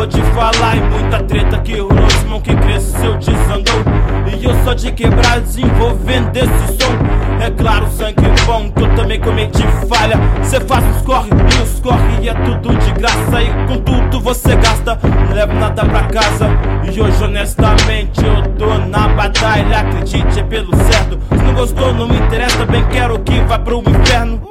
te falar, e muita treta que rolou, irmão que cresceu, desandou. E eu só de quebrar, desenvolvendo esse som. É claro, sangue bom, que eu também cometi falha. Cê faz os corre e os corre, e é tudo de graça. E com tudo você gasta, não levo nada pra casa. E hoje honestamente eu tô na batalha, acredite, é pelo certo. Se não gostou, não me interessa, bem quero que vá pro inferno.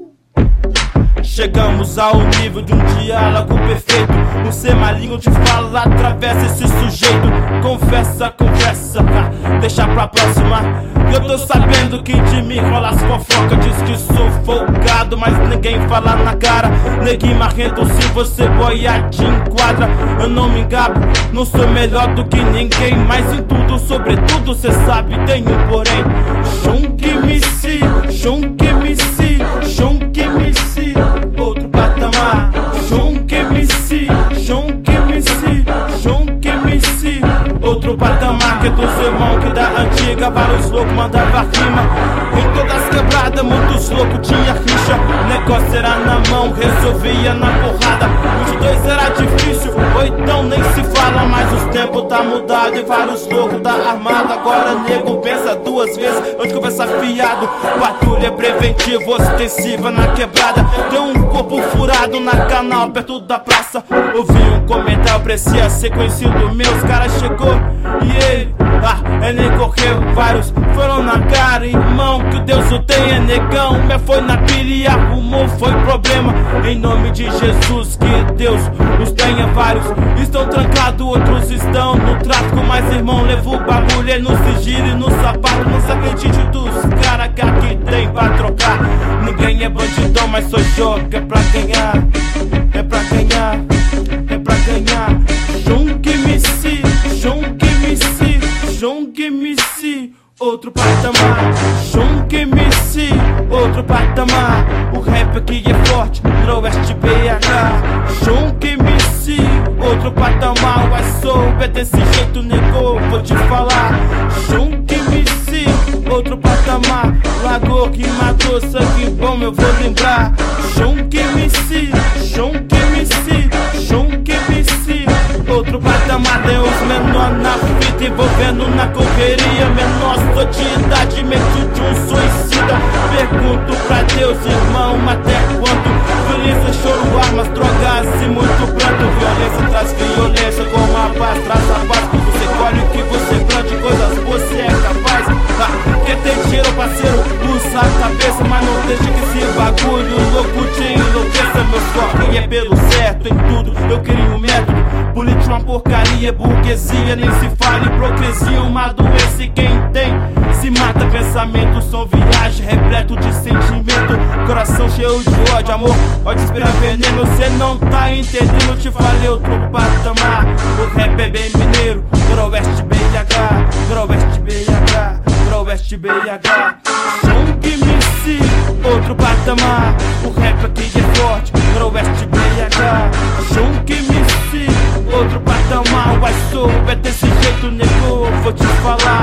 Chegamos ao nível de um diálogo perfeito. Um ser maligno te fala, atravessa esse sujeito. Confessa, confessa, deixa pra próxima. Eu tô sabendo que de mim rola as fofocas. Diz que sou folgado, mas ninguém fala na cara. Neguinho marrento, se você boiar te enquadra. Eu não me engabo, não sou melhor do que ninguém. Mas em tudo, sobretudo, cê sabe, tem um porém. Shunk MC, Shunk MC, Shunk MC, outro patamar. Shunk MC, Shunk MC, Shunk MC, outro patamar. Que é dos irmãos que da antiga, vários loucos mandava rima. Em todas as quebradas, muitos loucos tinha rixa. Negócio era na mão, resolvia na porrada. Os dois era difícil, ou então nem se fala. Mas os tempos tá mudado e vários loucos tá armado. Agora nego pensa duas vezes antes de conversar fiado. Patrulha preventiva, ostensiva na quebrada. Tem um corpo furado na canal, perto da praça. Ouvi um comentário, parecia ser conhecido meu. Os cara chegou e ele, ele correu. Vários foram na cara, irmão, que o Deus o tenha, negão. Me foi na pilha e arrumou, foi problema. Em nome de Jesus, que Deus os tenha. Vários estão trancados, outros estão no tráfico. Mas irmão, leva o bagulho no sigilo e no sapato. Não se acredite dos caras que aqui tem pra trocar. Ninguém é bandidão, mas só joga, é pra ganhar. É pra ganhar, é pra ganhar. Shunk MC, Shunk MC, Shunk MC, outro patamar. Shunk MC, outro patamar. O rap aqui é forte, Noroeste BH. Shunk MC, outro patamar. O soul é desse jeito, nego, vou te falar. Shunk MC, outro patamar. Lagoa que matou, sangue bom, eu vou lembrar. Shunk MC, Shunk MC, Shunk MC, outro patamar. Tem os menor na fita, envolvendo na correria. Menor sou de idade, mente de um suicida. Pergunto pra Deus, irmão, até quando? Violência, choro, armas, drogas e muito pranto. Violência traz violência, como a paz traz a paz. Você colhe o que você plante, coisas você é capaz. Quer ter dinheiro, parceiro, usa a cabeça. Mas não deixe que esse bagulho louco te enlouqueça. Meus corpos é pelo certo em tudo, eu queria um método. Política uma porcaria, burguesia nem se fala. Hipocrisia uma doença e quem tem se mata. Pensamentos são viagem, repleto de sentimento. Coração cheio de ódio, amor, ódio inspira veneno. Cê não tá entendendo, eu te falei outro patamar. O rap é bem mineiro, Noroeste BH, Noroeste BH, Noroeste BH. Shunk MC, outro patamar. O rap aqui é forte, Noroeste BH. Shunk MC, outro patamar. O soul é desse jeito, nego, vou te falar.